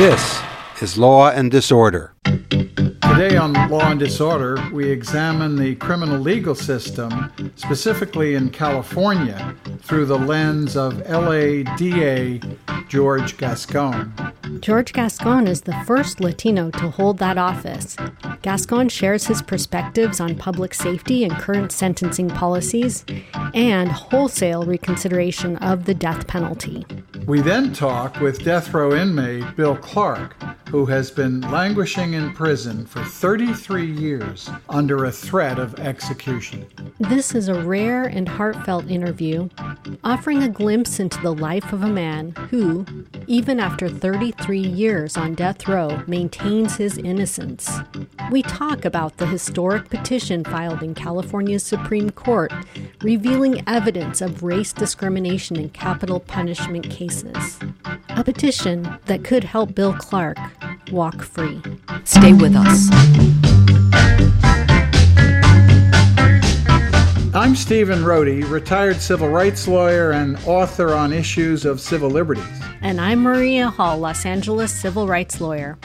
This is Law and Disorder. Today on Law and Disorder, we examine the criminal legal system, specifically in California, through the lens of LA DA George Gascon. George Gascon is the first Latino to hold that office. Gascon shares his perspectives on public safety and current sentencing policies and wholesale reconsideration of the death penalty. We then talk with death row inmate Bill Clark, who has been languishing in prison for 33 years under a threat of execution. This is a rare and heartfelt interview, offering a glimpse into the life of a man who, even after 33 years on death row, maintains his innocence. We talk about the historic petition filed in California's Supreme Court, revealing evidence of race discrimination in capital punishment cases. A petition that could help Bill Clark walk free. Stay with us. I'm Stephen Rohde, retired civil rights lawyer and author on issues of civil liberties. And I'm Maria Hall, Los Angeles civil rights lawyer.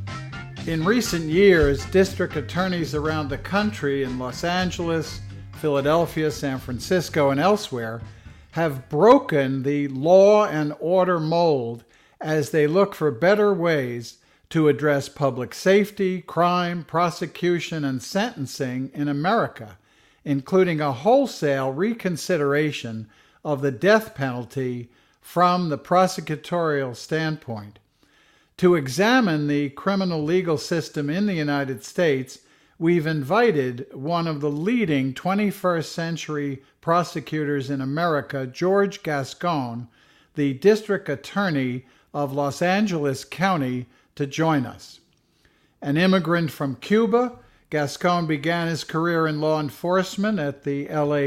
In recent years, district attorneys around the country in Los Angeles, Philadelphia, San Francisco, and elsewhere have broken the law and order mold as they look for better ways to address public safety, crime, prosecution, and sentencing in America, including a wholesale reconsideration of the death penalty from the prosecutorial standpoint. To examine the criminal legal system in the United States, we've invited one of the leading 21st century prosecutors in America, George Gascon, the district attorney of Los Angeles County, to join us. An immigrant from Cuba, Gascon began his career in law enforcement at the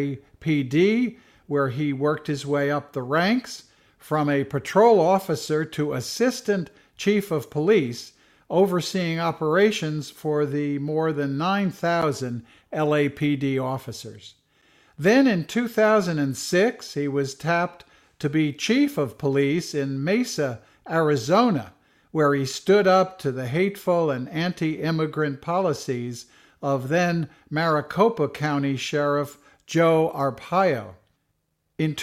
LAPD, where he worked his way up the ranks from a patrol officer to assistant chief of police, overseeing operations for the more than 9,000 LAPD officers. Then in 2006, he was tapped to be chief of police in Mesa, Arizona, where he stood up to the hateful and anti-immigrant policies of then Maricopa County Sheriff Joe Arpaio. In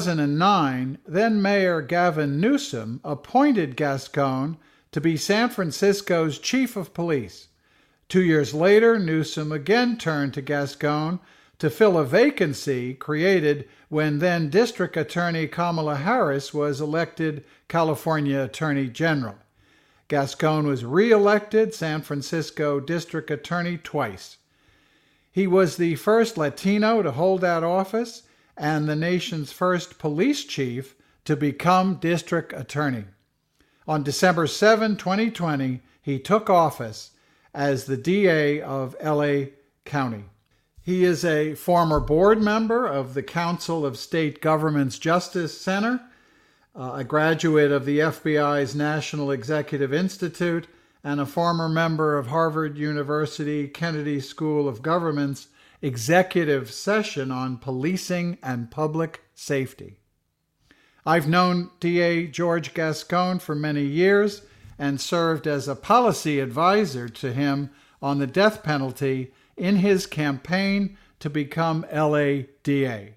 2009, then Mayor Gavin Newsom appointed Gascon to be San Francisco's chief of police. 2 years later, Newsom again turned to Gascon to fill a vacancy created when then District Attorney Kamala Harris was elected California Attorney General. Gascon was re-elected San Francisco District Attorney twice. He was the first Latino to hold that office and the nation's first police chief to become district attorney. On December 7, 2020, he took office as the DA of LA County. He is a former board member of the Council of State Government's Justice Center, a graduate of the FBI's National Executive Institute, and a former member of Harvard University Kennedy School of Government's executive session on policing and public safety. I've known DA George Gascon for many years and served as a policy advisor to him on the death penalty in his campaign to become LA DA.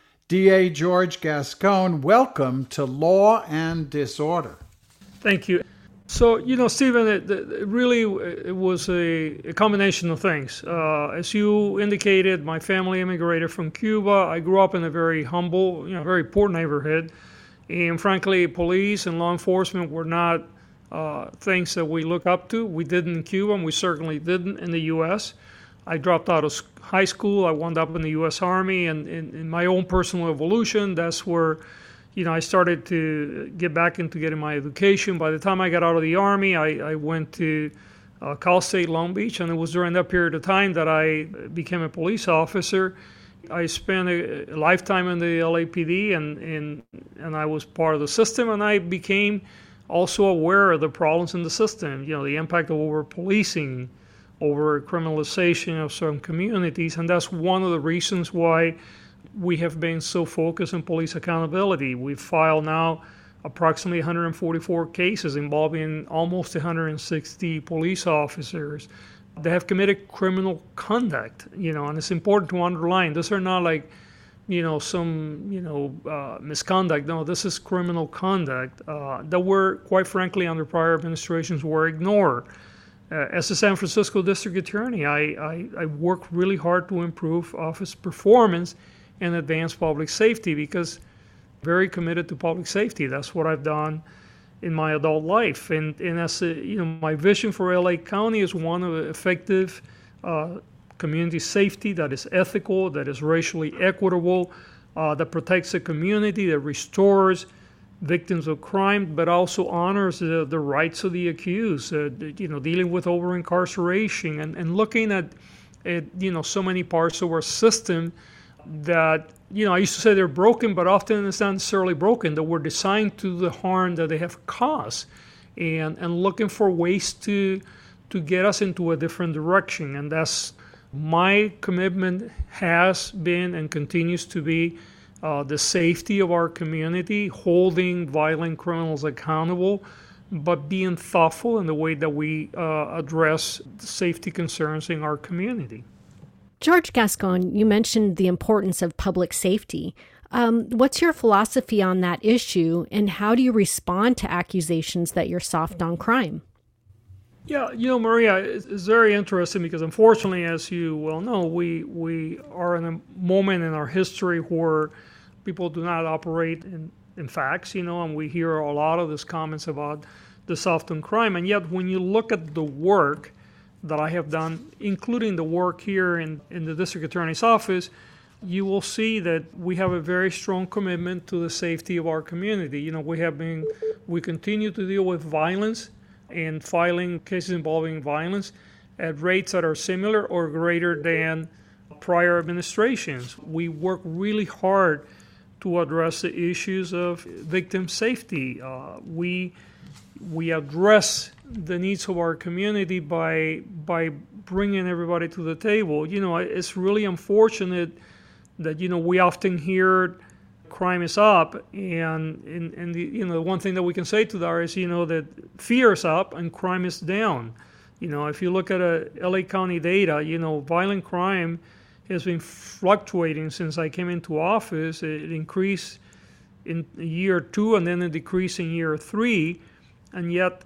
DA George Gascon, welcome to Law and Disorder. Thank you. So, Stephen, it was a combination of things. As you indicated, my family immigrated from Cuba. I grew up in a very humble, very poor neighborhood. And frankly, police and law enforcement were not things that we look up to. We didn't in Cuba, and we certainly didn't in the U.S. I dropped out of high school. I wound up in the U.S. Army, and in my own personal evolution, that's where I started to get back into getting my education. By the time I got out of the Army, I went to Cal State Long Beach, and it was during that period of time that I became a police officer. I spent a lifetime in the LAPD, and I was part of the system, and I became also aware of the problems in the system, the impact of over-policing, over criminalization of certain communities, and that's one of the reasons why we have been so focused on police accountability. We file now approximately 144 cases involving almost 160 police officers that have committed criminal conduct, and it's important to underline, those are not like, some, misconduct. No, this is criminal conduct that were, quite frankly, under prior administrations were ignored. As a San Francisco District Attorney, I work really hard to improve office performance and advance public safety because very committed to public safety. That's what I've done in my adult life. And as my vision for LA County is one of effective community safety that is ethical, that is racially equitable, that protects the community, that restores victims of crime, but also honors the rights of the accused, dealing with over-incarceration and looking at so many parts of our system that, I used to say they're broken, but often it's not necessarily broken, that were designed to the harm that they have caused, and looking for ways to get us into a different direction. And that's my commitment has been and continues to be the safety of our community, holding violent criminals accountable, but being thoughtful in the way that we address safety concerns in our community. George Gascon, you mentioned the importance of public safety. What's your philosophy on that issue, and how do you respond to accusations that you're soft on crime? Yeah, Maria, it's very interesting because unfortunately, as you well know, we are in a moment in our history where people do not operate in facts, and we hear a lot of these comments about the soft on crime. And yet, when you look at the work that I have done, including the work here in the District Attorney's Office, you will see that we have a very strong commitment to the safety of our community. We continue to deal with violence and filing cases involving violence at rates that are similar or greater than prior administrations. We work really hard to address the issues of victim safety. We address the needs of our community by bringing everybody to the table. It's really unfortunate that we often hear crime is up, and the one thing that we can say to that is that fear is up and crime is down. If you look at LA County data, violent crime has been fluctuating since I came into office. It increased in year 2 and then it decreased in year 3, and yet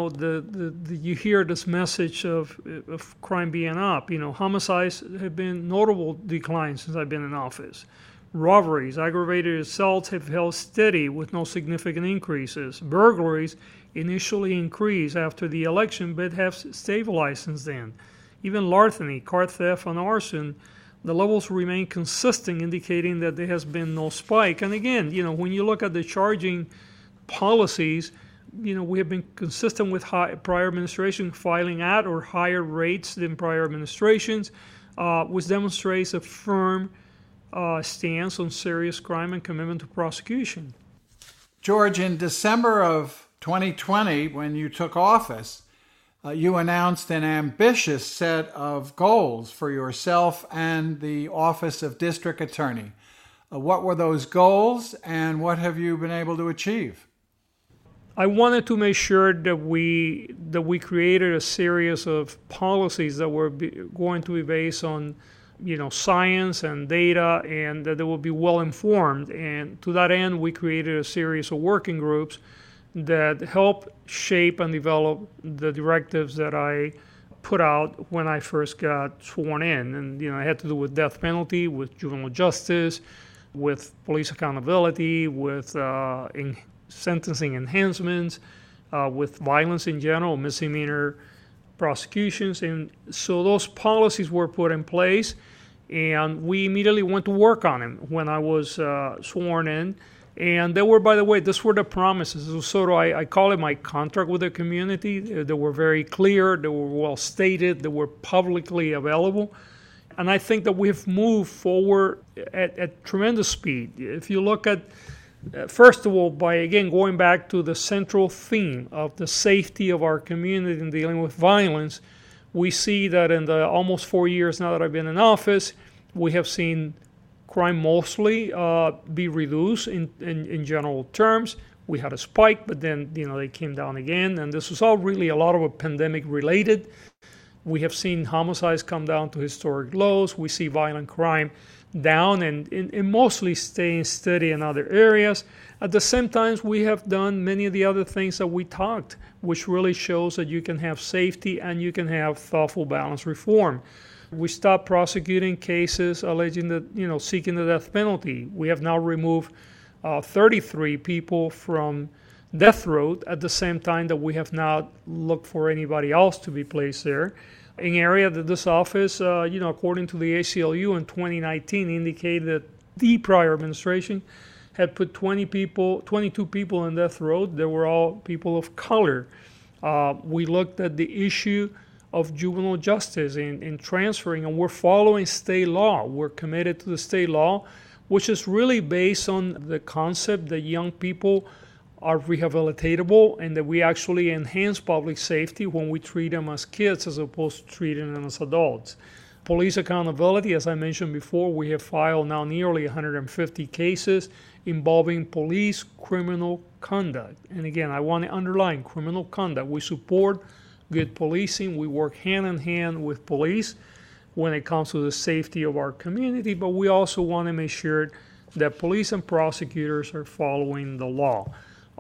you hear this message of crime being up. Homicides have been notable declines since I've been in office. Robberies, aggravated assaults have held steady with no significant increases. Burglaries initially increased after the election but have stabilized since then. Even larceny, car theft, and arson, the levels remain consistent, indicating that there has been no spike. And again, when you look at the charging policies, we have been consistent with prior administration filing at or higher rates than prior administrations, which demonstrates a firm stance on serious crime and commitment to prosecution. George, in December of 2020, when you took office, you announced an ambitious set of goals for yourself and the Office of District Attorney. What were those goals, and what have you been able to achieve? I wanted to make sure that we created a series of policies that were going to be based on science and data, and that they will be well informed. And to that end, we created a series of working groups that help shape and develop the directives that I put out when I first got sworn in. And it had to do with death penalty, with juvenile justice, with police accountability, with sentencing enhancements, with violence in general, misdemeanor prosecutions. And so those policies were put in place, and we immediately went to work on them when I was sworn in. And they were, by the way, these were the promises. It was sort of, I call it my contract with the community. They were very clear, they were well stated, they were publicly available. And I think that we've moved forward at tremendous speed. If you look at, first of all, by again going back to the central theme of the safety of our community in dealing with violence, we see that in the almost 4 years now that I've been in office, we have seen crime mostly be reduced in general terms. we had a spike, but then, they came down again. And this was all really a lot of it pandemic related. We have seen homicides come down to historic lows. We see violent crime down and mostly staying steady in other areas. At the same time, we have done many of the other things that we talked, which really shows that you can have safety and you can have thoughtful, balanced reform. We stopped prosecuting cases alleging that, seeking the death penalty. We have now removed 33 people from death row at the same time that we have not looked for anybody else to be placed there. An area that this office, according to the ACLU in 2019, indicated that the prior administration had put 22 people in death row. They were all people of color. We looked at the issue of juvenile justice in transferring, and we're following state law. We're committed to the state law, which is really based on the concept that young people are rehabilitatable and that we actually enhance public safety when we treat them as kids as opposed to treating them as adults. Police accountability, as I mentioned before, we have filed now nearly 150 cases involving police criminal conduct. And again, I want to underline criminal conduct. We support good policing. We work hand in hand with police when it comes to the safety of our community, but we also want to make sure that police and prosecutors are following the law.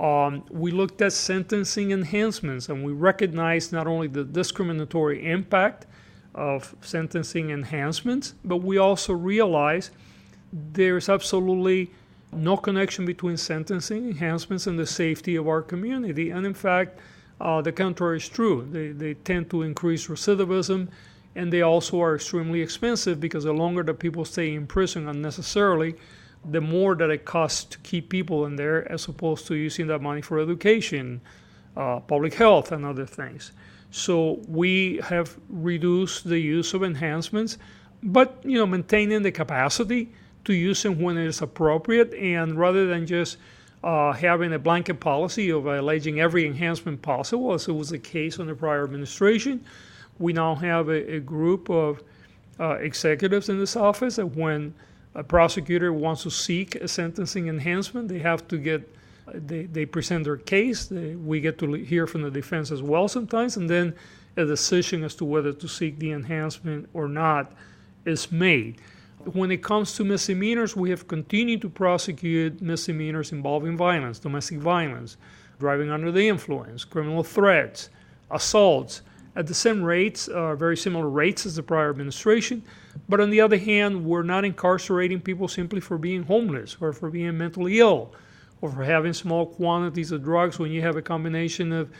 We looked at sentencing enhancements, and we recognized not only the discriminatory impact of sentencing enhancements, but we also realized there's absolutely no connection between sentencing enhancements and the safety of our community. And in fact, the contrary is true. They tend to increase recidivism, and they also are extremely expensive because the longer that people stay in prison unnecessarily, the more that it costs to keep people in there as opposed to using that money for education, public health, and other things. So we have reduced the use of enhancements, but maintaining the capacity to use them when it is appropriate, and rather than just having a blanket policy of alleging every enhancement possible, as it was the case in the prior administration, we now have a group of executives in this office that when a prosecutor wants to seek a sentencing enhancement, they have to they present their case. We get to hear from the defense as well sometimes, and then a decision as to whether to seek the enhancement or not is made. When it comes to misdemeanors, we have continued to prosecute misdemeanors involving violence, domestic violence, driving under the influence, criminal threats, assaults, at the same rates, very similar rates as the prior administration. But on the other hand, we're not incarcerating people simply for being homeless or for being mentally ill or for having small quantities of drugs when you have a combination of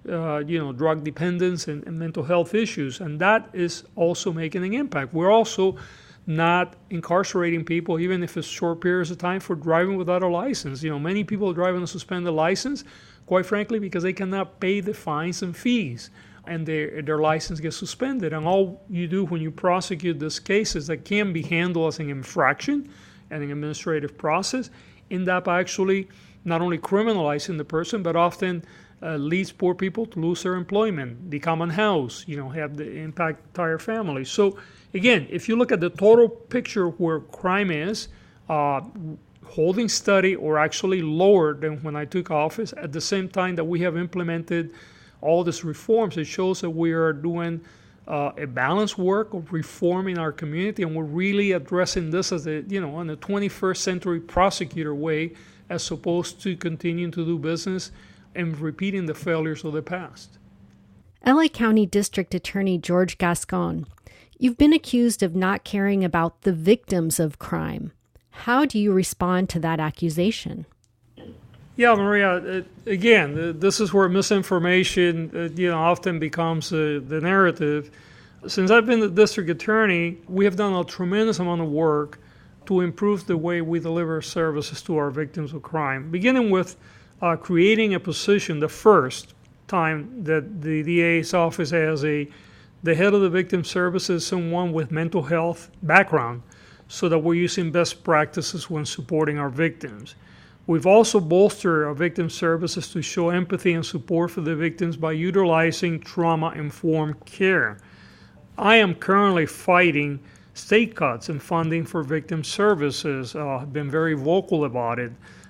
drug dependence and mental health issues. And that is also making an impact. We're also not incarcerating people, even if it's short periods of time, for driving without a license. Many people drive on a suspended license, quite frankly, because they cannot pay the fines and fees, and their license gets suspended. And all you do when you prosecute these cases that can be handled as an infraction and an administrative process, end up actually not only criminalizing the person, but often leads poor people to lose their employment, become unhoused, have the impact entire family. So again, if you look at the total picture where crime is, holding steady or actually lower than when I took office, at the same time that we have implemented all these reforms, it shows that we are doing a balanced work of reforming our community, and we're really addressing this as in the 21st century prosecutor way, as opposed to continuing to do business and repeating the failures of the past. LA County District Attorney George Gascon, you've been accused of not caring about the victims of crime. How do you respond to that accusation? Yeah, Maria, again, this is where misinformation often becomes the narrative. Since I've been the district attorney, we have done a tremendous amount of work to improve the way we deliver services to our victims of crime, beginning with creating a position, the first time that the DA's office has the head of the victim services, someone with mental health background, so that we're using best practices when supporting our victims. We've also bolstered our victim services to show empathy and support for the victims by utilizing trauma-informed care. I am currently fighting state cuts in funding for victim services. I've been very vocal about it.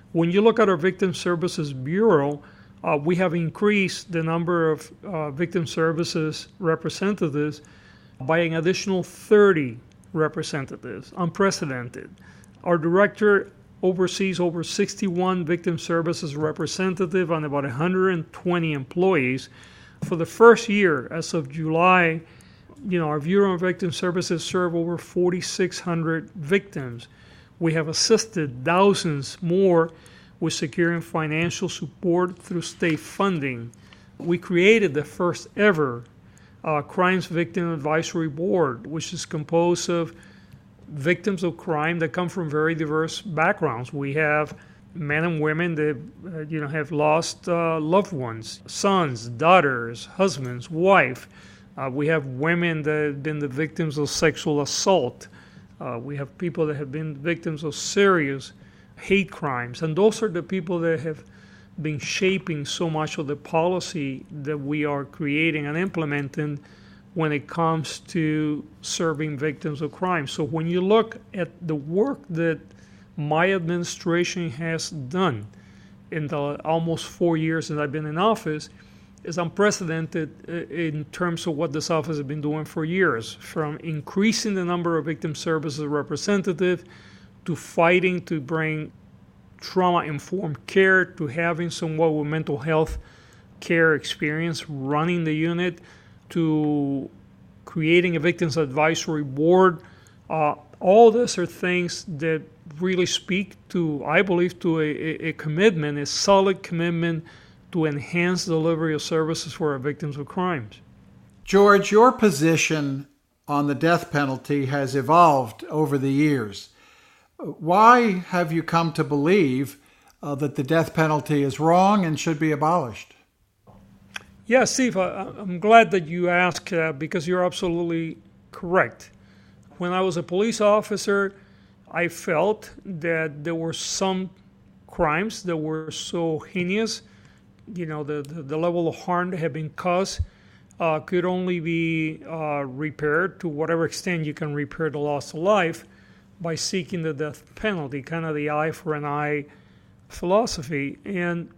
When you look at our Victim Services Bureau, we have increased the number of victim services representatives by an additional 30 representatives, unprecedented. Our director oversees over 61 victim services representatives and about 120 employees. For the first year, as of July, our Bureau of Victim Services serve over 4,600 victims. We have assisted thousands more with securing financial support through state funding. We created the first ever Crimes Victim Advisory Board, which is composed of victims of crime that come from very diverse backgrounds. We have men and women that have lost loved ones, sons, daughters, husbands, wife. We have women that have been the victims of sexual assault. We have people that have been victims of serious hate crimes. And those are the people that have been shaping so much of the policy that we are creating and implementing when it comes to serving victims of crime. So when you look at the work that my administration has done in the almost 4 years that I've been in office, is unprecedented in terms of what this office has been doing for years, from increasing the number of victim services representatives to fighting to bring trauma-informed care, to having someone with mental health care experience running the unit, to creating a victims advisory board. All these are things that really speak to, I believe, to a commitment, a solid commitment to enhance delivery of services for our victims of crimes. George, your position on the death penalty has evolved over the years. Why have you come to believe that the death penalty is wrong and should be abolished? Yeah, Steve, I'm glad that you asked because you're absolutely correct. When I was a police officer, I felt that there were some crimes that were so heinous, the level of harm that had been caused could only be repaired to whatever extent you can repair the loss of life by seeking the death penalty, kind of the eye for an eye philosophy. And,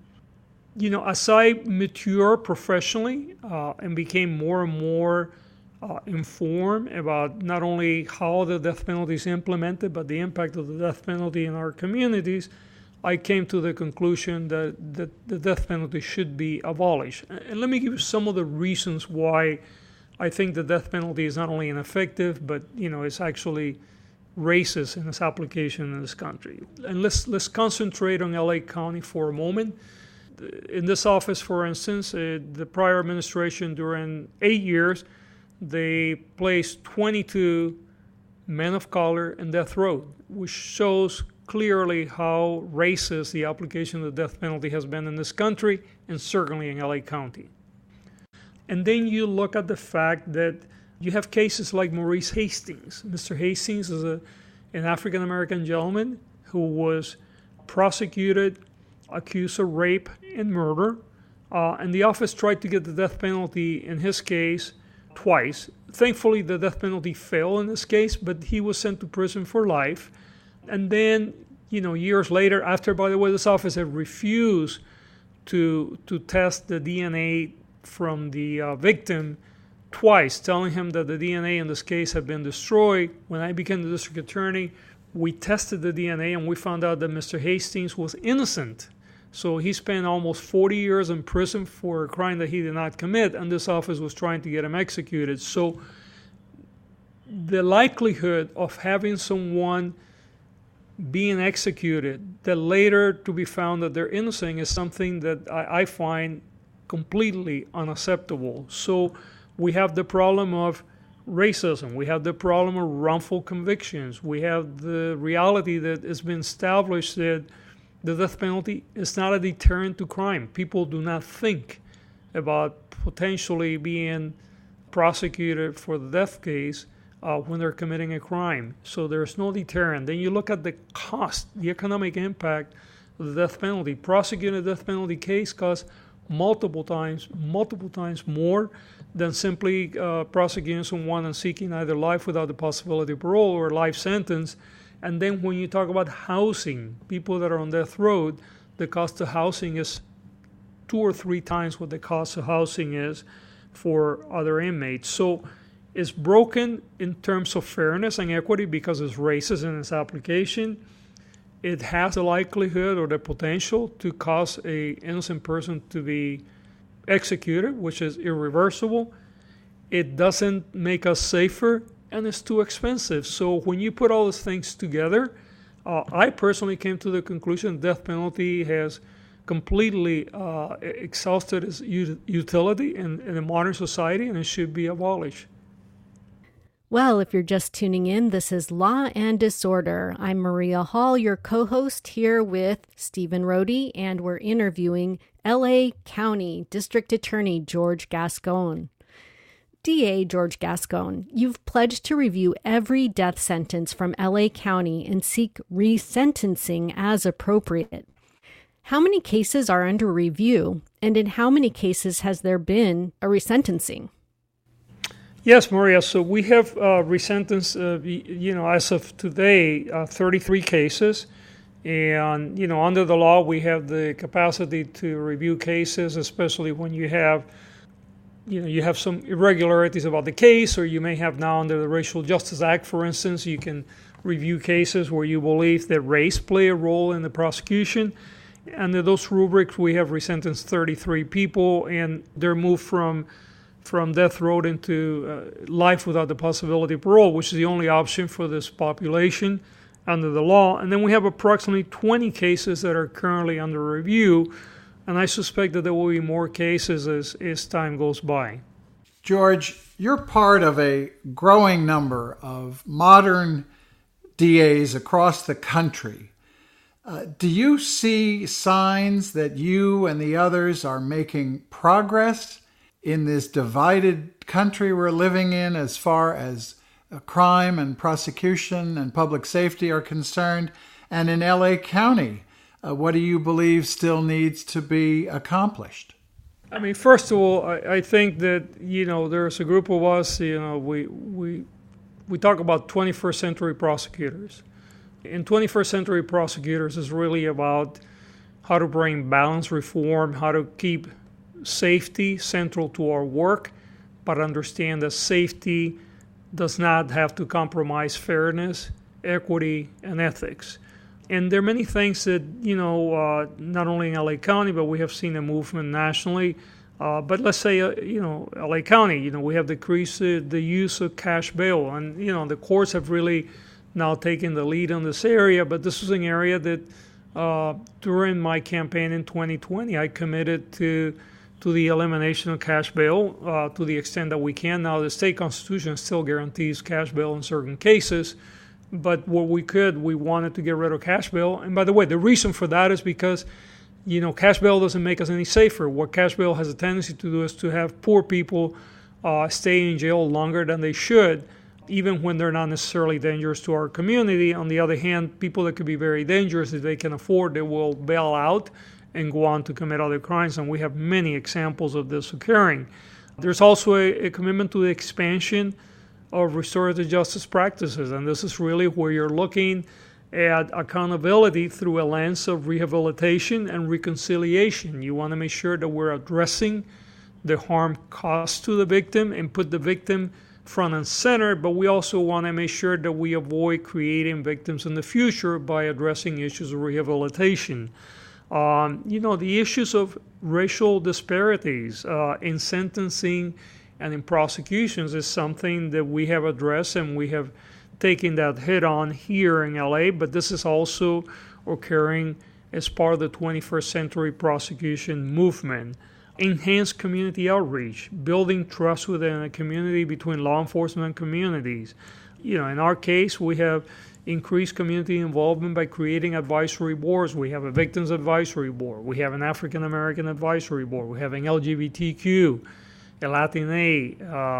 as I matured professionally and became more and more informed about not only how the death penalty is implemented, but the impact of the death penalty in our communities, I came to the conclusion that the death penalty should be abolished. And let me give you some of the reasons why I think the death penalty is not only ineffective, but it's actually racist in its application in this country. And let's concentrate on LA County for a moment. In this office, for instance, the prior administration during 8 years, they placed 22 men of color in death row, which shows clearly how racist the application of the death penalty has been in this country and certainly in LA County. And then you look at the fact that you have cases like Maurice Hastings. Mr. Hastings is an African-American gentleman who was prosecuted, accused of rape and murder, and the office tried to get the death penalty in his case twice. Thankfully, the death penalty failed in this case, but he was sent to prison for life. And then, years later, after, by the way, this office had refused to test the DNA from the victim twice, telling him that the DNA in this case had been destroyed. When I became the district attorney, we tested the DNA and we found out that Mr. Hastings was innocent. So he spent almost 40 years in prison for a crime that he did not commit, and this office was trying to get him executed. So the likelihood of having someone being executed that later to be found that they're innocent is something that I find completely unacceptable. So we have the problem of racism. We have the problem of wrongful convictions. We have the reality that it's been established that the death penalty is not a deterrent to crime. People do not think about potentially being prosecuted for the death case when they're committing a crime. So there's no deterrent. Then you look at the cost, the economic impact of the death penalty. Prosecuting a death penalty case costs multiple times more than simply prosecuting someone and seeking either life without the possibility of parole or a life sentence. And then when you talk about housing, people that are on death row, the cost of housing is 2 or 3 times what the cost of housing is for other inmates. So it's broken in terms of fairness and equity because it's racist in its application. It has the likelihood or the potential to cause an innocent person to be executed, which is irreversible. It doesn't make us safer, and it's too expensive. So when you put all these things together, I personally came to the conclusion death penalty has completely exhausted its utility in a modern society, and it should be abolished. Well, if you're just tuning in, this is Law and Disorder. I'm Maria Hall, your co-host here with Stephen Rohde, and we're interviewing L.A. County District Attorney George Gascon. DA George Gascon, you've pledged to review every death sentence from L.A. County and seek resentencing as appropriate. How many cases are under review, and in how many cases has there been a resentencing? Yes, Maria. So we have resentenced, as of today, 33 cases. And, under the law, we have the capacity to review cases, especially when you have some irregularities about the case, or you may have now under the Racial Justice Act, for instance, you can review cases where you believe that race play a role in the prosecution. Under those rubrics, we have resentenced 33 people, and they're moved from death row into life without the possibility of parole, which is the only option for this population under the law. And then we have approximately 20 cases that are currently under review, and I suspect that there will be more cases as time goes by. George, you're part of a growing number of modern DAs across the country. Do you see signs that you and the others are making progress in this divided country we're living in as far as crime and prosecution and public safety are concerned? And in LA County, what do you believe still needs to be accomplished? I mean, first of all, I think that, there's a group of us, we talk about 21st century prosecutors. And 21st century prosecutors is really about how to bring balanced reform, how to keep safety central to our work, but understand that safety does not have to compromise fairness, equity, and ethics. And there are many things that, not only in LA County, but we have seen a movement nationally. But let's say, LA County, we have decreased the use of cash bail. And, the courts have really now taken the lead on this area. But this was an area that during my campaign in 2020, I committed to the elimination of cash bail to the extent that we can. Now, the state constitution still guarantees cash bail in certain cases, but what we wanted to get rid of cash bail. And by the way, the reason for that is because, cash bail doesn't make us any safer. What cash bail has a tendency to do is to have poor people stay in jail longer than they should, even when they're not necessarily dangerous to our community. On the other hand, people that could be very dangerous, if they can afford, they will bail out and go on to commit other crimes, and we have many examples of this occurring. There's also a commitment to the expansion of restorative justice practices, and this is really where you're looking at accountability through a lens of rehabilitation and reconciliation. You want to make sure that we're addressing the harm caused to the victim and put the victim front and center, but we also want to make sure that we avoid creating victims in the future by addressing issues of rehabilitation. The issues of racial disparities in sentencing and in prosecutions is something that we have addressed, and we have taken that head on here in LA, but this is also occurring as part of the 21st century prosecution movement. Enhanced community outreach, building trust within a community between law enforcement and communities. In our case, we have increased community involvement by creating advisory boards. We have a Victims Advisory Board. We have an African American Advisory Board. We have an LGBTQ, a Latina,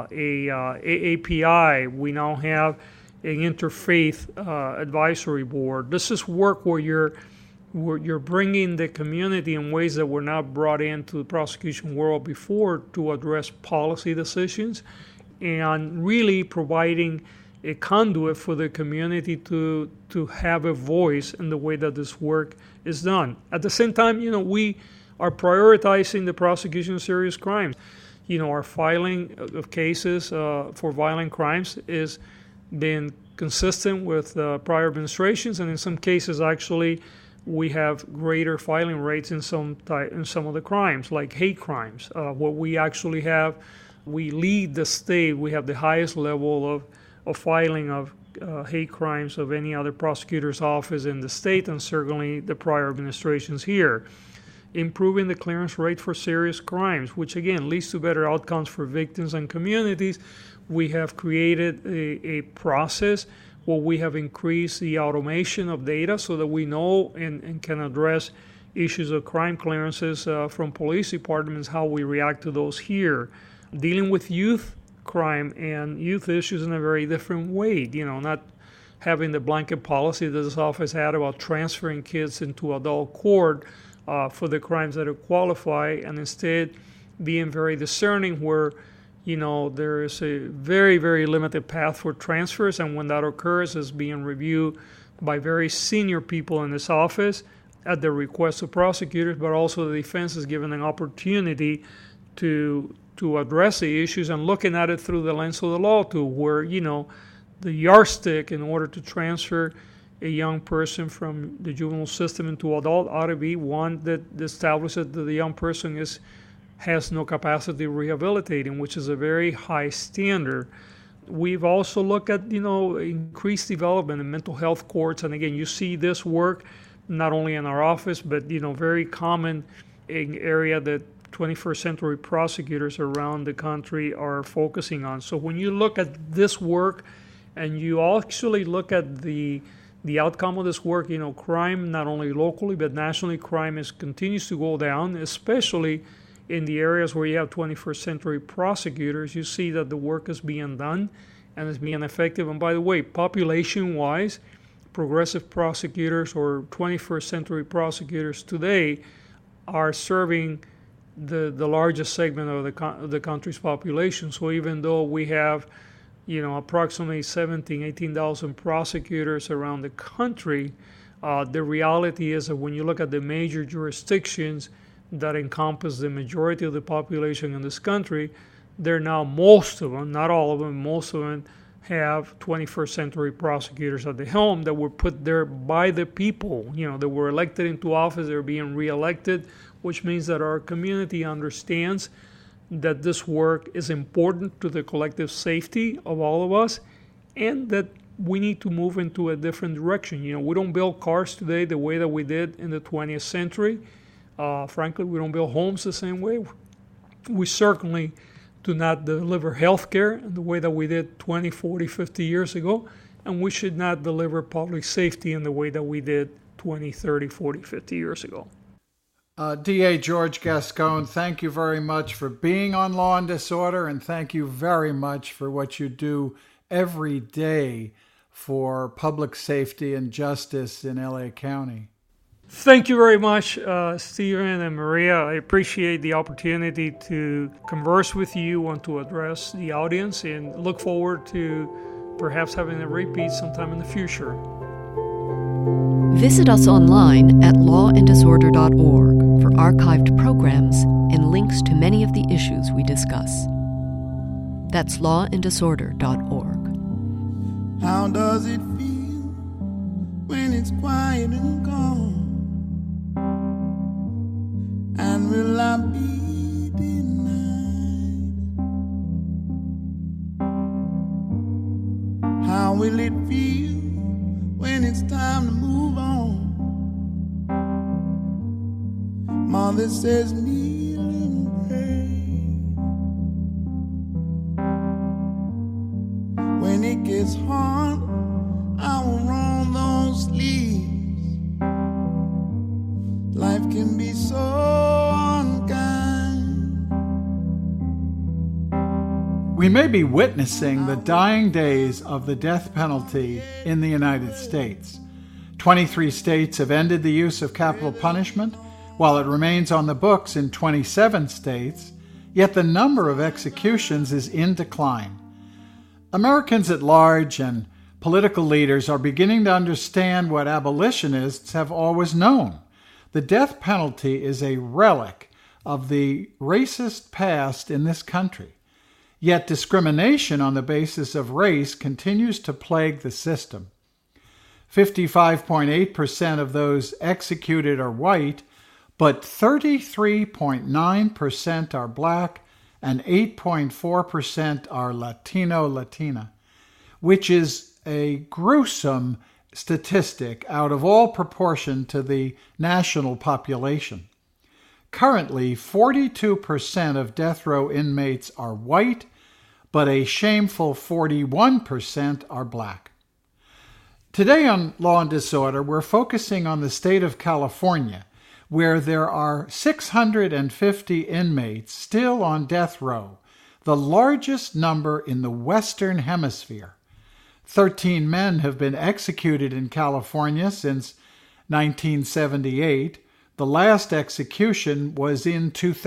a AAPI. We now have an Interfaith Advisory Board. This is work where you're bringing the community in ways that were not brought into the prosecution world before to address policy decisions, and really providing a conduit for the community to have a voice in the way that this work is done. At the same time, we are prioritizing the prosecution of serious crimes. Our filing of cases for violent crimes is been consistent with prior administrations, and in some cases, actually, we have greater filing rates in some of the crimes, like hate crimes. What we actually have, we lead the state. We have the highest level of filing of hate crimes of any other prosecutor's office in the state, and certainly the prior administrations here. Improving the clearance rate for serious crimes, which again leads to better outcomes for victims and communities. We have created a process where we have increased the automation of data so that we know and can address issues of crime clearances from police departments, how we react to those here. Dealing with youth crime and youth issues in a very different way, not having the blanket policy that this office had about transferring kids into adult court for the crimes that qualify, and instead being very discerning where there is a very, very limited path for transfers, and when that occurs, is being reviewed by very senior people in this office at the request of prosecutors, but also the defense is given an opportunity to address the issues and looking at it through the lens of the law, to where the yardstick in order to transfer a young person from the juvenile system into adult ought to be one that establishes that the young person has no capacity of rehabilitating, which is a very high standard. We've also looked at, increased development in mental health courts. And again, you see this work not only in our office, but, very common area that 21st century prosecutors around the country are focusing on. So when you look at this work and you actually look at the outcome of this work, crime, not only locally, but nationally, crime continues to go down, especially in the areas where you have 21st century prosecutors. You see that the work is being done and is being effective. And by the way, population-wise, progressive prosecutors or 21st century prosecutors today are serving the largest segment of the country's population. So even though we have approximately 18,000 prosecutors around the country, the reality is that when you look at the major jurisdictions that encompass the majority of the population in this country, they're now, most of them, not all of them, most of them have 21st century prosecutors at the helm that were put there by the people. They were elected into office, they're being reelected, which means that our community understands that this work is important to the collective safety of all of us, and that we need to move into a different direction. We don't build cars today the way that we did in the 20th century. Frankly, we don't build homes the same way. We certainly do not deliver health care in the way that we did 20, 40, 50 years ago, and we should not deliver public safety in the way that we did 20, 30, 40, 50 years ago. DA George Gascon, thank you very much for being on Law and Disorder, and thank you very much for what you do every day for public safety and justice in LA County. Thank you very much, Stephen and Maria. I appreciate the opportunity to converse with you and to address the audience, and look forward to perhaps having a repeat sometime in the future. Visit us online at lawanddisorder.org for archived programs and links to many of the issues we discuss. That's lawanddisorder.org. How does it feel when it's quiet and gone? And will I be denied? How will it feel when it's time to move on? Mother says kneel and pray. When it gets hard, I will roll those sleeves. Life can be so unkind. We may be witnessing the dying days of the death penalty in the United States. 23 states have ended the use of capital punishment, while it remains on the books in 27 states, yet the number of executions is in decline. Americans at large and political leaders are beginning to understand what abolitionists have always known. The death penalty is a relic of the racist past in this country. Yet discrimination on the basis of race continues to plague the system. 55.8% of those executed are white, but 33.9% are black and 8.4% are Latino-Latina, which is a gruesome statistic out of all proportion to the national population. Currently, 42% of death row inmates are white, but a shameful 41% are black. Today on Law and Disorder, we're focusing on the state of California, where there are 650 inmates still on death row, the largest number in the Western Hemisphere. 13 men have been executed in California since 1978. The last execution was in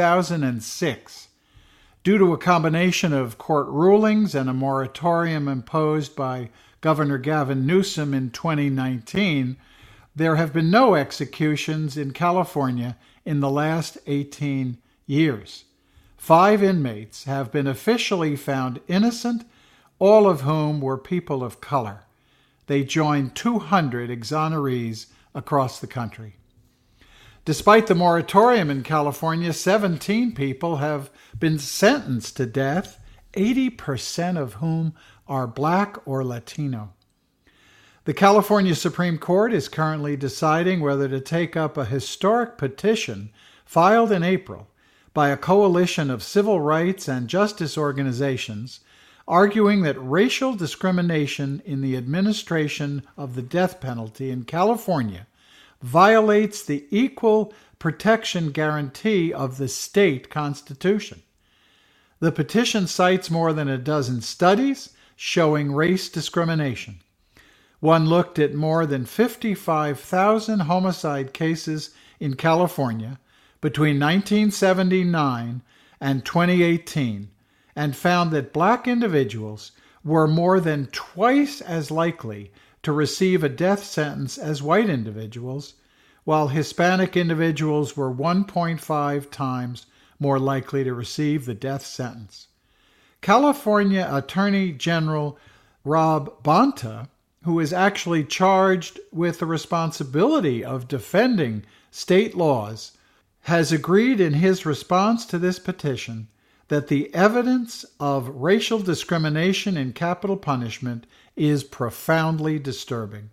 2006. Due to a combination of court rulings and a moratorium imposed by Governor Gavin Newsom in 2019, there have been no executions in California in the last 18 years. 5 inmates have been officially found innocent, all of whom were people of color. They joined 200 exonerees across the country. Despite the moratorium in California, 17 people have been sentenced to death, 80% of whom are black or Latino. The California Supreme Court is currently deciding whether to take up a historic petition filed in April by a coalition of civil rights and justice organizations arguing that racial discrimination in the administration of the death penalty in California violates the equal protection guarantee of the state constitution. The petition cites more than a dozen studies showing race discrimination. One looked at more than 55,000 homicide cases in California between 1979 and 2018 and found that black individuals were more than twice as likely to receive a death sentence as white individuals, while Hispanic individuals were 1.5 times more likely to receive the death sentence. California Attorney General Rob Bonta, who is actually charged with the responsibility of defending state laws, has agreed in his response to this petition that the evidence of racial discrimination in capital punishment is profoundly disturbing.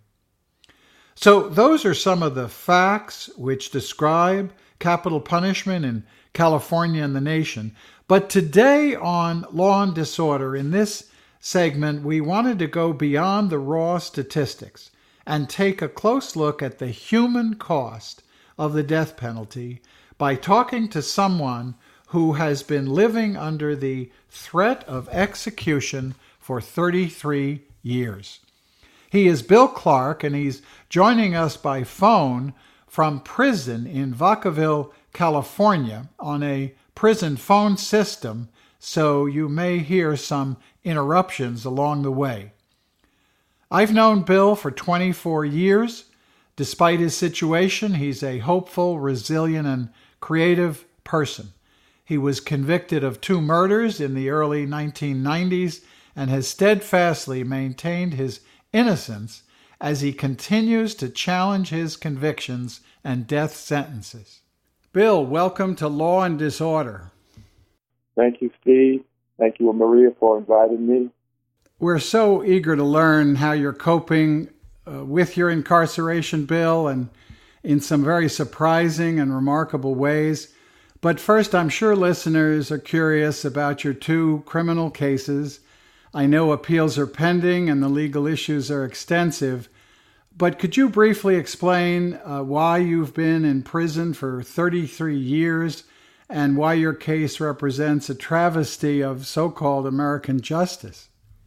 So those are some of the facts which describe capital punishment in California and the nation. But today on Law and Disorder, in this segment, we wanted to go beyond the raw statistics and take a close look at the human cost of the death penalty by talking to someone who has been living under the threat of execution for 33 years. He is Bill Clark, and he's joining us by phone from prison in Vacaville, California, on a prison phone system, so you may hear some interruptions along the way. I've known Bill for 24 years. Despite his situation, he's a hopeful, resilient, and creative person. He was convicted of 2 murders in the early 1990s and has steadfastly maintained his innocence as he continues to challenge his convictions and death sentences. Bill, welcome to Law and Disorder. Thank you, Steve. Thank you, Maria, for inviting me. We're so eager to learn how you're coping with your incarceration, Bill, and in some very surprising and remarkable ways. But first, I'm sure listeners are curious about your 2 criminal cases. I know appeals are pending and the legal issues are extensive, but could you briefly explain why you've been in prison for 33 years and why your case represents a travesty of so-called American justice?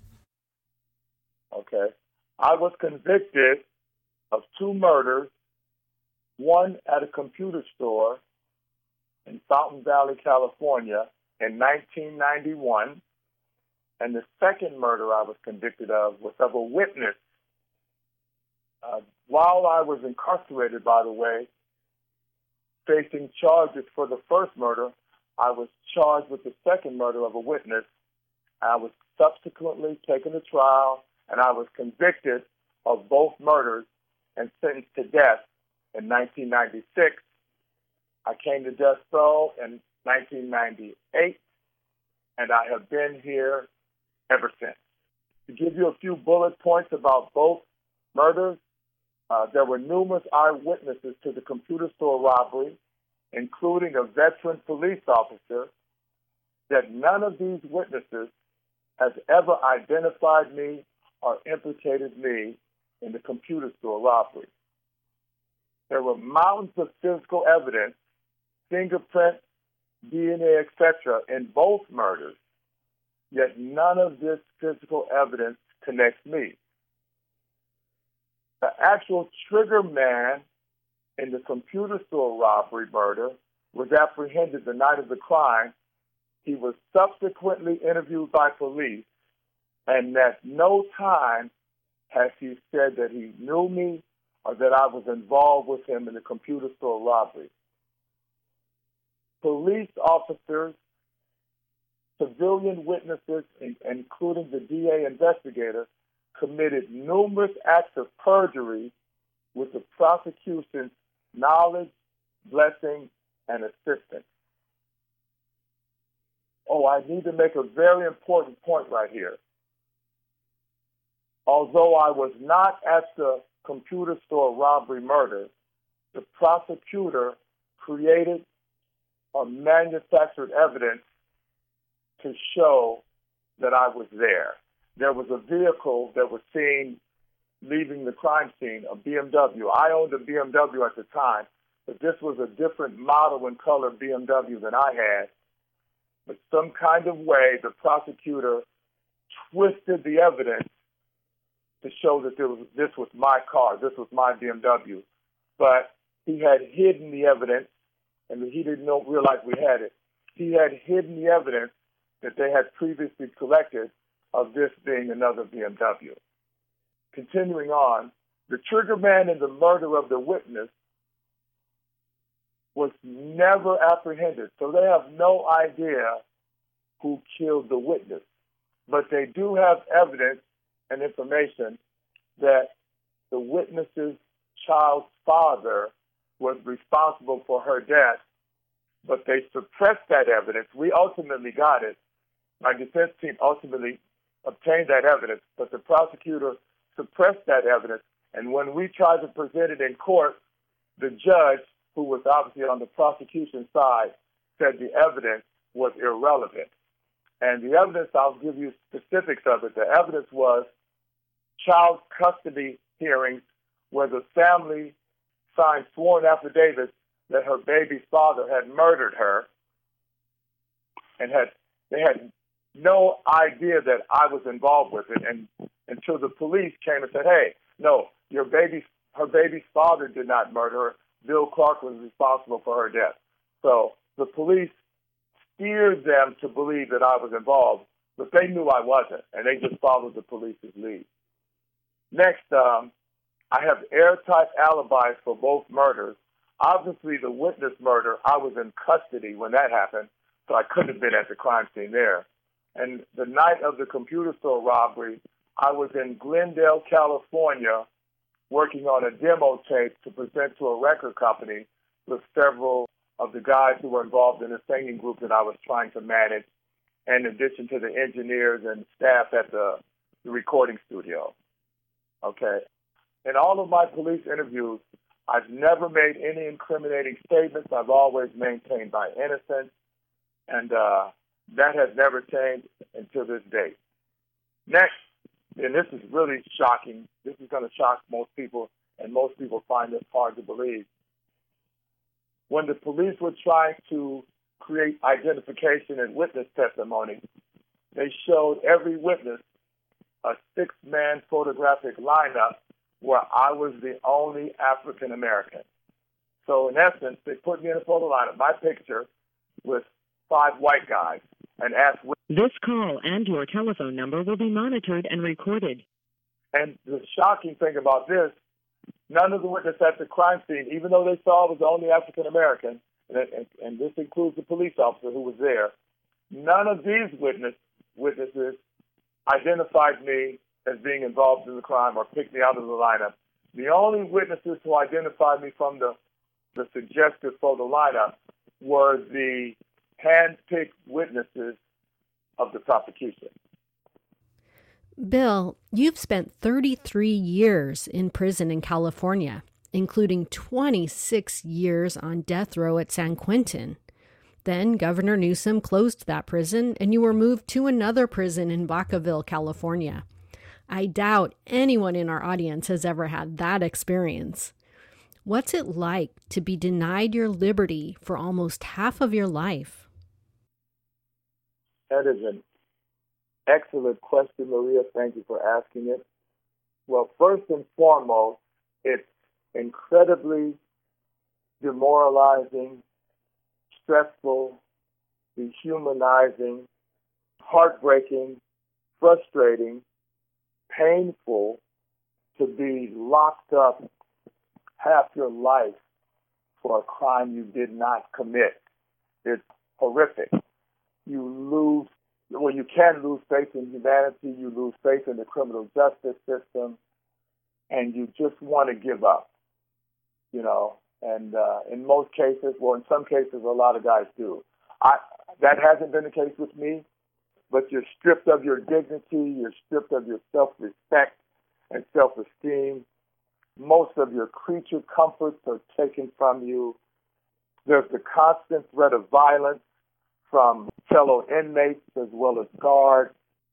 Okay. I was convicted of 2 murders, one at a computer store in Fountain Valley, California in 1991, And the second murder I was convicted of was of a witness. While I was incarcerated, by the way, facing charges for the first murder, I was charged with the second murder of a witness. I was subsequently taken to trial, and I was convicted of both murders and sentenced to death in 1996. I came to death row in 1998, and I have been here ever since. To give you a few bullet points about both murders, there were numerous eyewitnesses to the computer store robbery, including a veteran police officer, that none of these witnesses has ever identified me or implicated me in the computer store robbery. There were mountains of physical evidence, fingerprints, DNA, etc., in both murders, yet none of this physical evidence connects me. The actual trigger man in the computer store robbery murder was apprehended the night of the crime. He was subsequently interviewed by police, and at no time has he said that he knew me or that I was involved with him in the computer store robbery. Police officers, civilian witnesses, including the DA investigator, committed numerous acts of perjury with the prosecution's knowledge, blessing, and assistance. Oh, I need to make a very important point right here. Although I was not at the computer store robbery murder, the prosecutor created or manufactured evidence to show that I was there. There was a vehicle that was seen leaving the crime scene, a BMW. I owned a BMW at the time, but this was a different model and color BMW than I had. But some kind of way, the prosecutor twisted the evidence to show that this was my car, this was my BMW. But he had hidden the evidence, and he didn't realize we had it. He had hidden the evidence that they had previously collected of this being another BMW. Continuing on, the trigger man in the murder of the witness was never apprehended, so they have no idea who killed the witness. But they do have evidence and information that the witness's child's father was responsible for her death, but they suppressed that evidence. We ultimately got it. My defense team ultimately obtained that evidence, but the prosecutor suppressed that evidence. And when we tried to present it in court, the judge, who was obviously on the prosecution side, said the evidence was irrelevant. And the evidence, I'll give you specifics of it. The evidence was child custody hearings where the family signed sworn affidavits that her baby's father had murdered her, and they had no idea that I was involved with it, and until the police came and said, "Hey, no, her baby's father did not murder her. Bill Clark was responsible for her death." So the police steered them to believe that I was involved, but they knew I wasn't, and they just followed the police's lead. Next, I have airtight alibis for both murders. Obviously, the witness murder, I was in custody when that happened, so I couldn't have been at the crime scene there. And the night of the computer store robbery, I was in Glendale, California, working on a demo tape to present to a record company with several of the guys who were involved in the singing group that I was trying to manage, in addition to the engineers and staff at the recording studio. Okay. In all of my police interviews, I've never made any incriminating statements. I've always maintained my innocence, and that has never changed until this date. Next, and this is really shocking. This is going to shock most people, and most people find this hard to believe. When the police were trying to create identification and witness testimony, they showed every witness a 6-man photographic lineup where I was the only African American. So in essence, they put me in a photo lineup, my picture, with 5 white guys and asked. This call and your telephone number will be monitored and recorded. And the shocking thing about this, none of the witnesses at the crime scene, even though they saw it was only African American, and this includes the police officer who was there, none of these witnesses identified me as being involved in the crime or picked me out of the lineup. The only witnesses who identified me from the suggested photo lineup were the hand-picked witnesses of the prosecution. Bill, you've spent 33 years in prison in California, including 26 years on death row at San Quentin. Then Governor Newsom closed that prison and you were moved to another prison in Vacaville, California. I doubt anyone in our audience has ever had that experience. What's it like to be denied your liberty for almost half of your life? That is an excellent question, Maria. Thank you for asking it. Well, first and foremost, it's incredibly demoralizing, stressful, dehumanizing, heartbreaking, frustrating, painful to be locked up half your life for a crime you did not commit. It's horrific. You can lose faith in humanity, you lose faith in the criminal justice system, and you just want to give up, And in most cases, in some cases, a lot of guys do. That hasn't been the case with me, but you're stripped of your dignity, you're stripped of your self-respect and self-esteem. Most of your creature comforts are taken from you. There's the constant threat of violence from fellow inmates as well as guards.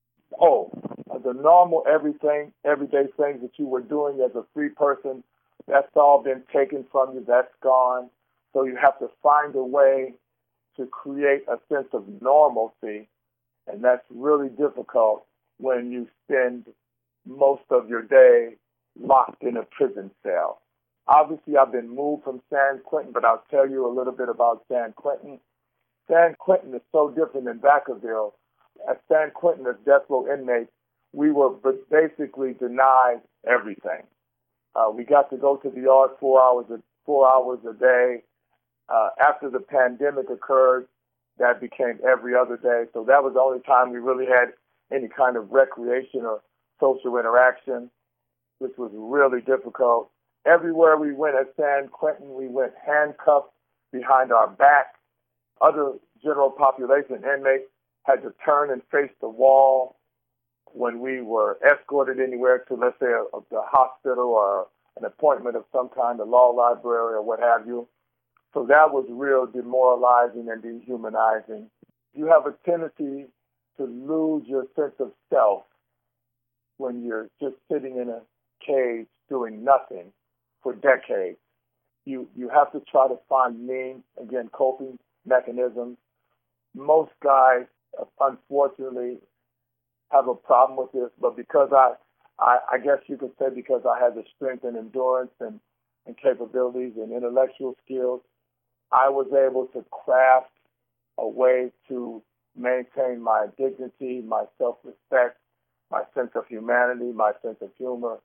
The normal everyday things that you were doing as a free person, that's all been taken from you, that's gone. So you have to find a way to create a sense of normalcy, and that's really difficult when you spend most of your day locked in a prison cell. Obviously, I've been moved from San Quentin, but I'll tell you a little bit about San Quentin. San Quentin is so different than Vacaville. At San Quentin, as death row inmates, we were basically denied everything. We got to go to the yard 4 hours a day. After the pandemic occurred, that became every other day. So that was the only time we really had any kind of recreation or social interaction, which was really difficult. Everywhere we went at San Quentin, we went handcuffed behind our back. Other general population inmates had to turn and face the wall when we were escorted anywhere to, let's say, the hospital or an appointment of some kind, the law library or what have you. So that was real demoralizing and dehumanizing. You have a tendency to lose your sense of self when you're just sitting in a cage doing nothing for decades. You have to try to find means, again, coping mechanisms. Most guys, unfortunately, have a problem with this, but because I guess you could say because I had the strength and endurance and capabilities and intellectual skills, I was able to craft a way to maintain my dignity, my self-respect, my sense of humanity, my sense of humor.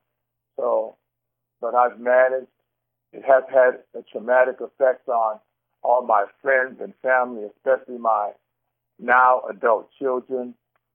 But I've managed. It has had a traumatic effect on all my friends and family, especially my now adult children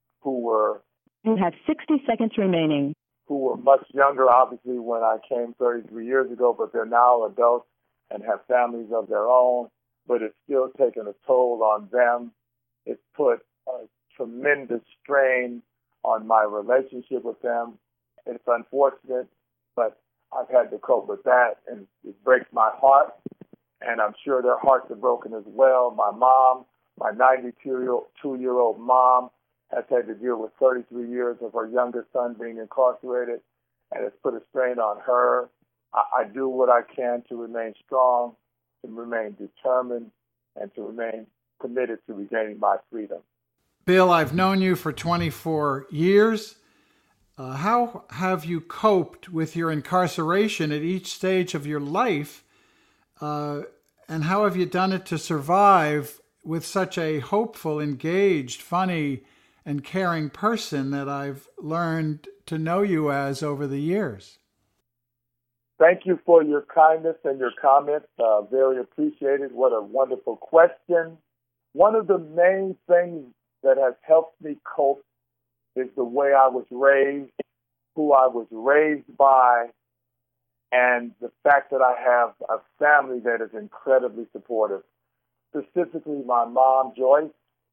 You have 60 seconds remaining. Who were much younger, obviously, when I came 33 years ago, but they're now adults and have families of their own, but it's still taken a toll on them. It's put a tremendous strain on my relationship with them. It's unfortunate, but I've had to cope with that, and it breaks my heart, and I'm sure their hearts are broken as well. My mom, my 92-year-old mom, has had to deal with 33 years of her youngest son being incarcerated, and it's put a strain on her. I do what I can to remain strong, to remain determined, and to remain committed to regaining my freedom. Bill, I've known you for 24 years. How have you coped with your incarceration at each stage of your life? And how have you done it to survive with such a hopeful, engaged, funny, and caring person that I've learned to know you as over the years. Thank you for your kindness and your comments. Very appreciated. What a wonderful question. One of the main things that has helped me cope is the way I was raised, who I was raised by, and the fact that I have a family that is incredibly supportive. Specifically, my mom, Joyce,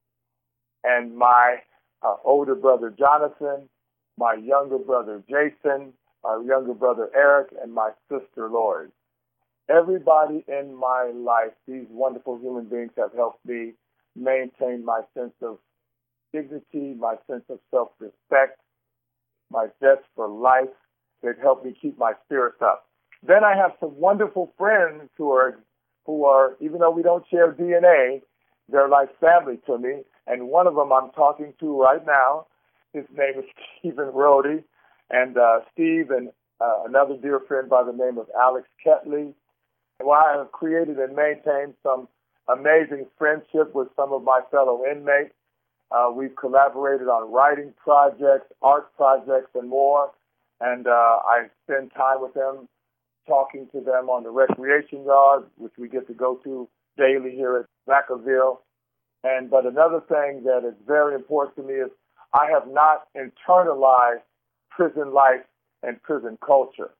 and my older brother, Jonathan, my younger brother, Jason, my younger brother, Eric, and my sister, Lori. Everybody in my life, these wonderful human beings, have helped me maintain my sense of dignity, my sense of self-respect, my zest for life. They've helped me keep my spirits up. Then I have some wonderful friends who are, even though we don't share DNA, they're like family to me. And one of them I'm talking to right now, his name is Stephen Rody. And Steve and another dear friend by the name of Alex Ketley. Well, I have created and maintained some amazing friendship with some of my fellow inmates. We've collaborated on writing projects, art projects, and more. And I spend time with them, talking to them on the recreation yard, which we get to go to daily here at Vacaville. But another thing that is very important to me is I have not internalized prison life and prison culture.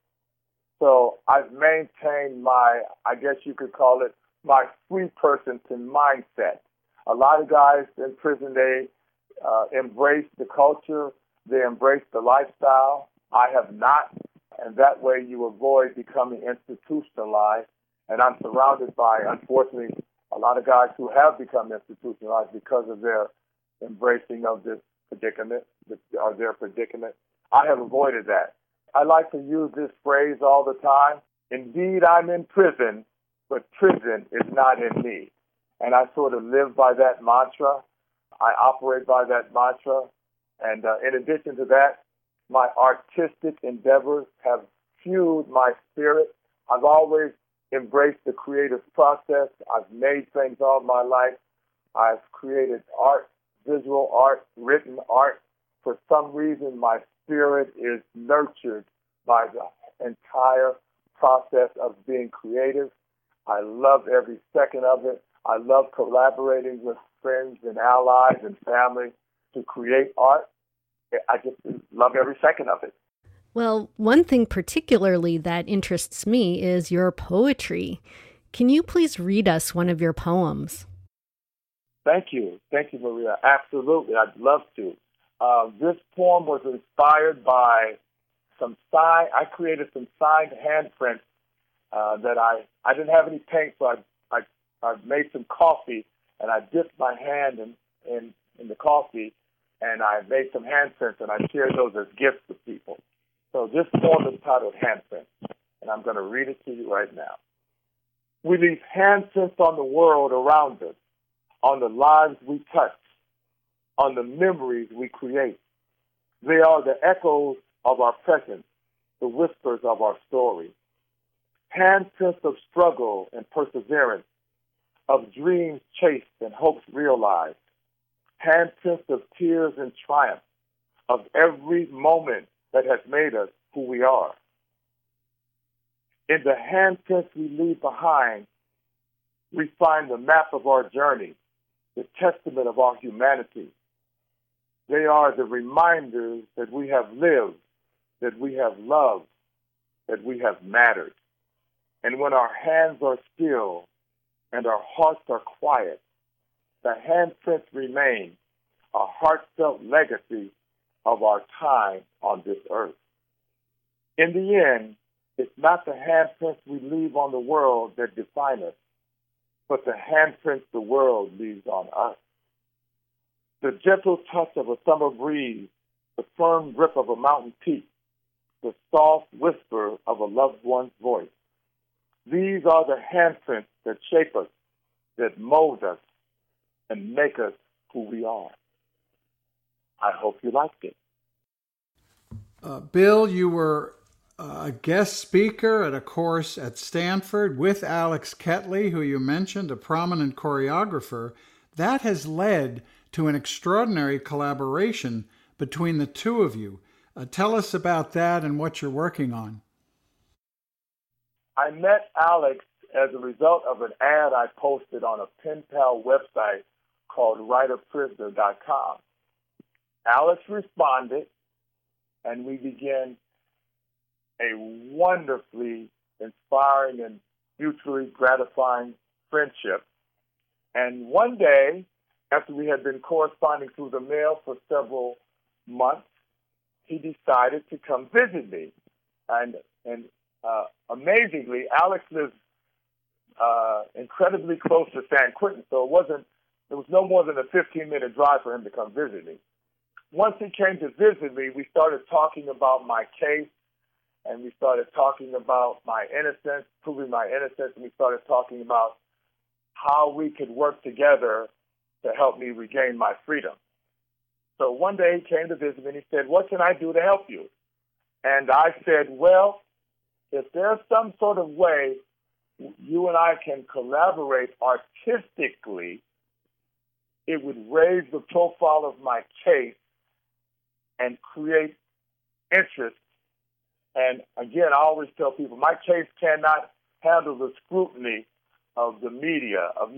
So I've maintained my, I guess you could call it, my free person mindset. A lot of guys in prison, they embrace the culture, they embrace the lifestyle. I have not, and that way you avoid becoming institutionalized. And I'm surrounded by, unfortunately, a lot of guys who have become institutionalized because of their embracing of this predicament, or their predicament. I have avoided that. I like to use this phrase all the time. Indeed, I'm in prison, but prison is not in me. And I sort of live by that mantra. I operate by that mantra. And in addition to that, my artistic endeavors have fueled my spirit. I've always embraced the creative process. I've made things all my life. I've created art, visual art, written art. For some reason, my spirit is nurtured by the entire process of being creative. I love every second of it. I love collaborating with friends and allies and family to create art. I just love every second of it. Well, one thing particularly that interests me is your poetry. Can you please read us one of your poems? Thank you. Thank you, Maria. Absolutely. I'd love to. This poem was inspired by I created some signed handprints that I didn't have any paint, so I made some coffee, and I dipped my hand in the coffee, and I made some handprints, and I shared those as gifts with people. So this poem is titled Handprints, and I'm going to read it to you right now. We leave handprints on the world around us, on the lives we touch, on the memories we create. They are the echoes of our presence, the whispers of our story. Handprints of struggle and perseverance, of dreams chased and hopes realized. Handprints of tears and triumph, of every moment that has made us who we are. In the handprints we leave behind, we find the map of our journey, the testament of our humanity. They are the reminders that we have lived, that we have loved, that we have mattered. And when our hands are still and our hearts are quiet, the handprints remain a heartfelt legacy of our time on this earth. In the end, it's not the handprints we leave on the world that define us, but the handprints the world leaves on us. The gentle touch of a summer breeze, the firm grip of a mountain peak, the soft whisper of a loved one's voice. These are the handprints that shape us, that mold us, and make us who we are. I hope you liked it. Bill, you were a guest speaker at a course at Stanford with Alex Ketley, who you mentioned, a prominent choreographer. That has led to an extraordinary collaboration between the two of you. Tell us about that and what you're working on. I met Alex as a result of an ad I posted on a pen pal website called writerprisoner.com. Alex responded, and we began a wonderfully inspiring and mutually gratifying friendship. And one day, after we had been corresponding through the mail for several months, he decided to come visit me. And amazingly, Alex lives incredibly close to San Quentin, so it was no more than a 15-minute drive for him to come visit me. Once he came to visit me, we started talking about my case, and we started talking about my innocence, proving my innocence, and we started talking about how we could work together to help me regain my freedom. So one day he came to visit me and he said, "What can I do to help you?" And I said, "Well, if there's some sort of way you and I can collaborate artistically, it would raise the profile of my case and create interest." And again, I always tell people, my case cannot handle the scrutiny of the media, of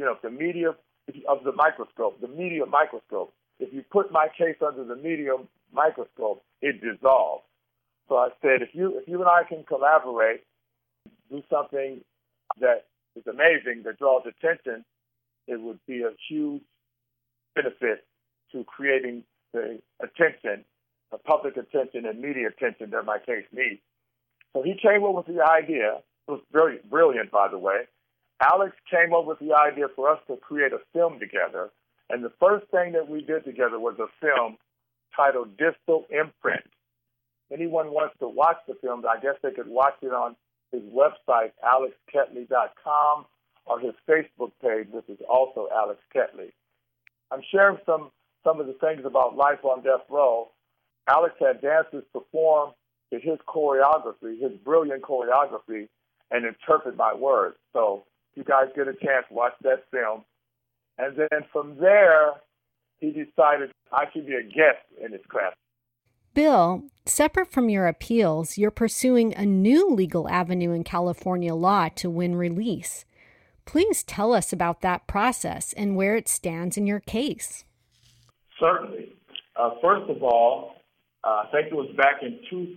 the microscope, the media microscope. If you put my case under the media microscope, it dissolves. So I said, if you and I can collaborate, do something that is amazing, that draws attention, it would be a huge benefit to creating the attention, the public attention and media attention that my case needs. So he came up with the idea. It was very brilliant, by the way. Alex came up with the idea for us to create a film together. And the first thing that we did together was a film titled Distal Imprint. Anyone wants to watch the film, I guess they could watch it on his website, alexketley.com, or his Facebook page, which is also Alex Ketley. I'm sharing some of the things about life on death row. Alex had dancers perform to his choreography, his brilliant choreography, and interpret my words. So you guys get a chance, watch that film. And then from there, he decided I should be a guest in his class. Bill, separate from your appeals, you're pursuing a new legal avenue in California law to win release. Please tell us about that process and where it stands in your case. Certainly. First of all, I think it was back in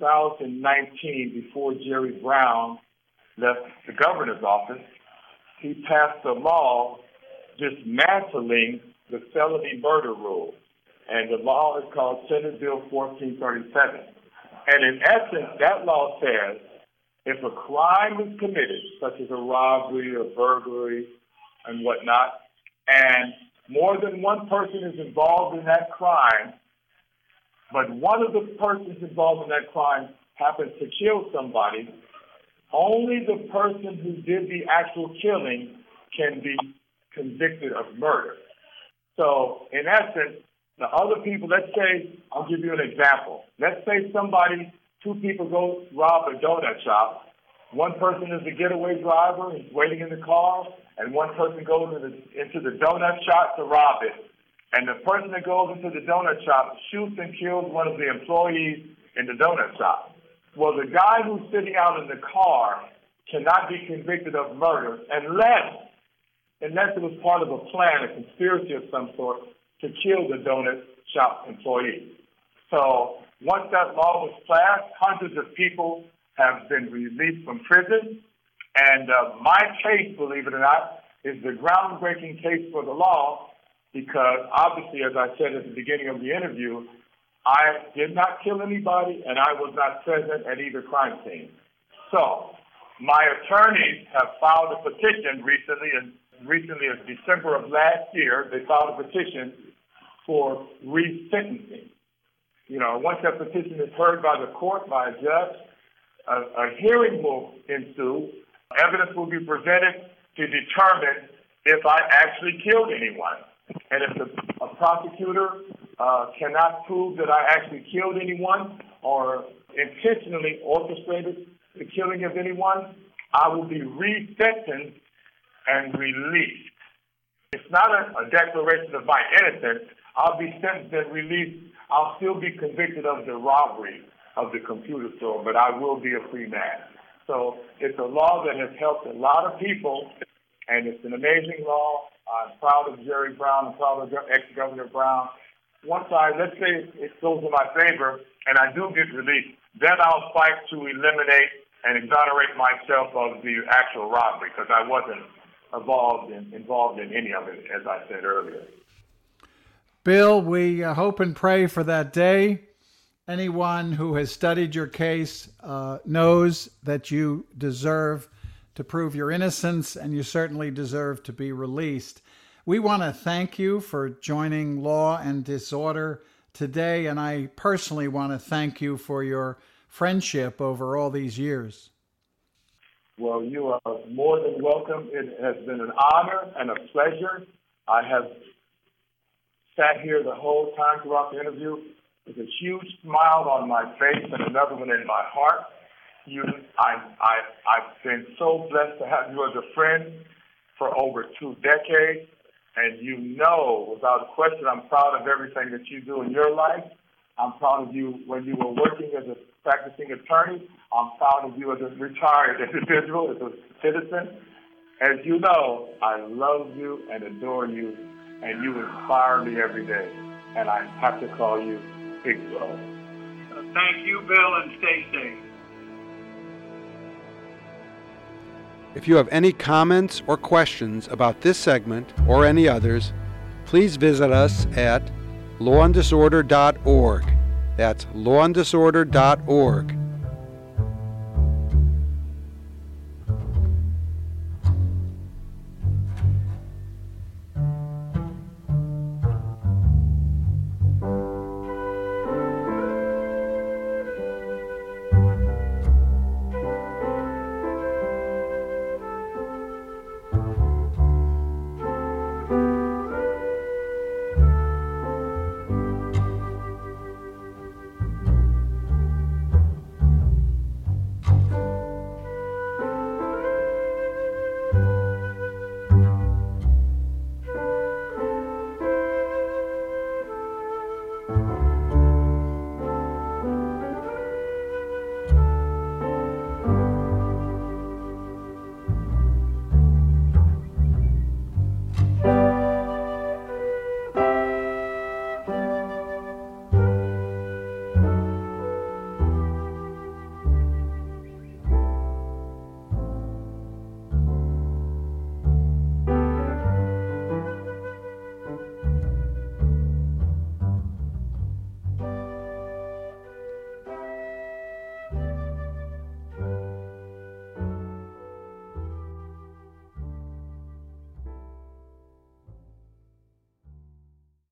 2019, before Jerry Brown left the governor's office, he passed a law dismantling the felony murder rule. And the law is called Senate Bill 1437. And in essence, that law says if a crime is committed, such as a robbery or burglary and whatnot, and more than one person is involved in that crime, but one of the persons involved in that crime happens to kill somebody, only the person who did the actual killing can be convicted of murder. So, in essence, the other people, let's say, I'll give you an example. Let's say two people go rob a donut shop. One person is the getaway driver, he's waiting in the car, and one person goes into the donut shop to rob it. And the person that goes into the donut shop shoots and kills one of the employees in the donut shop. Well, the guy who's sitting out in the car cannot be convicted of murder unless it was part of a plan, a conspiracy of some sort, to kill the donut shop employee. So once that law was passed, hundreds of people have been released from prison. And my case, believe it or not, is the groundbreaking case for the law because obviously, as I said at the beginning of the interview, I did not kill anybody and I was not present at either crime scene. So my attorneys have filed a petition recently as December of last year, they filed a petition for resentencing. Once that petition is heard by the court, by a judge, a hearing will ensue. Evidence will be presented to determine if I actually killed anyone. And if a prosecutor cannot prove that I actually killed anyone or intentionally orchestrated the killing of anyone, I will be resentenced and released. it's not a declaration of my innocence. I'll be sentenced and released. I'll still be convicted of the robbery of the computer store, but I will be a free man. So it's a law that has helped a lot of people, and it's an amazing law. I'm proud of Jerry Brown. I'm proud of ex-Governor Brown. Once let's say it goes in my favor and I do get released, then I'll fight to eliminate and exonerate myself of the actual robbery because I wasn't involved in any of it, as I said earlier. Bill, we hope and pray for that day. Anyone who has studied your case knows that you deserve to prove your innocence, and you certainly deserve to be released. We want to thank you for joining Law and Disorder today, and I personally want to thank you for your friendship over all these years. Well, you are more than welcome. It has been an honor and a pleasure. I have sat here the whole time throughout the interview with a huge smile on my face and another one in my heart. I've been so blessed to have you as a friend for over 2 decades. And you know, without a question, I'm proud of everything that you do in your life. I'm proud of you when you were working as a practicing attorney. I'm proud of you as a retired individual, as a citizen. As you know, I love you and adore you, and you inspire me every day. And I have to call you Big Bro. Thank you, Bill, and stay safe. If you have any comments or questions about this segment or any others, please visit us at lawanddisorder.org. That's lawanddisorder.org.